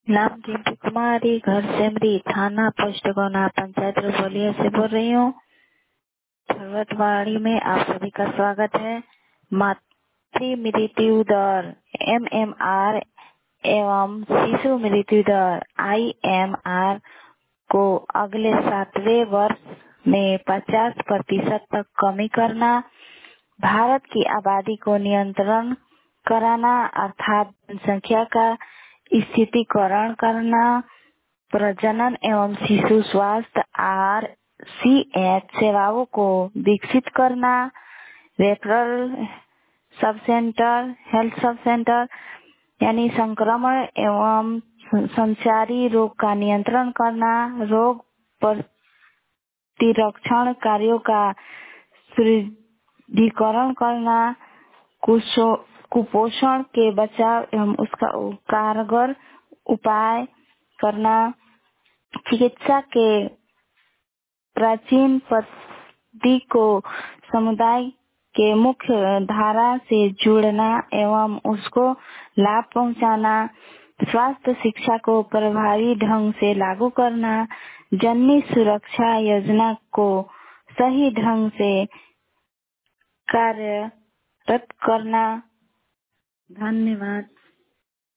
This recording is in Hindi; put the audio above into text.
नाम डिम्पी कुमारी, घर सेमरी, थाना पोस्ट गौना, पंचायत बलिया से बोल रही हूँ। पर्वतवाड़ी में आप सभी का स्वागत है। मातृ मृत्यु दर MMR एवं शिशु मृत्यु दर IMR को अगले 7वें वर्ष में 50% तक कमी करना, भारत की आबादी को नियंत्रण कराना अर्थात जनसंख्या का स्थितीकरण करना, प्रजनन एवं शिशु स्वास्थ्य RCH सेवाओं को विकसित करना, रेफरल हेल्थ सब सेंटर यानी संक्रमण एवं संचारी रोग का नियंत्रण करना, रोग प्रतिरक्षण कार्यों का सुदृढ़ीकरण करना, कुपोषण के बचाव एवं उसका कारगर उपाय करना, चिकित्सा के प्राचीन पद्धति को समुदाय के मुख्य धारा से जोड़ना एवं उसको लाभ पहुंचाना, स्वास्थ्य शिक्षा को प्रभावी ढंग से लागू करना, जननी सुरक्षा योजना को सही ढंग से कार्यरत करना। धन्यवाद।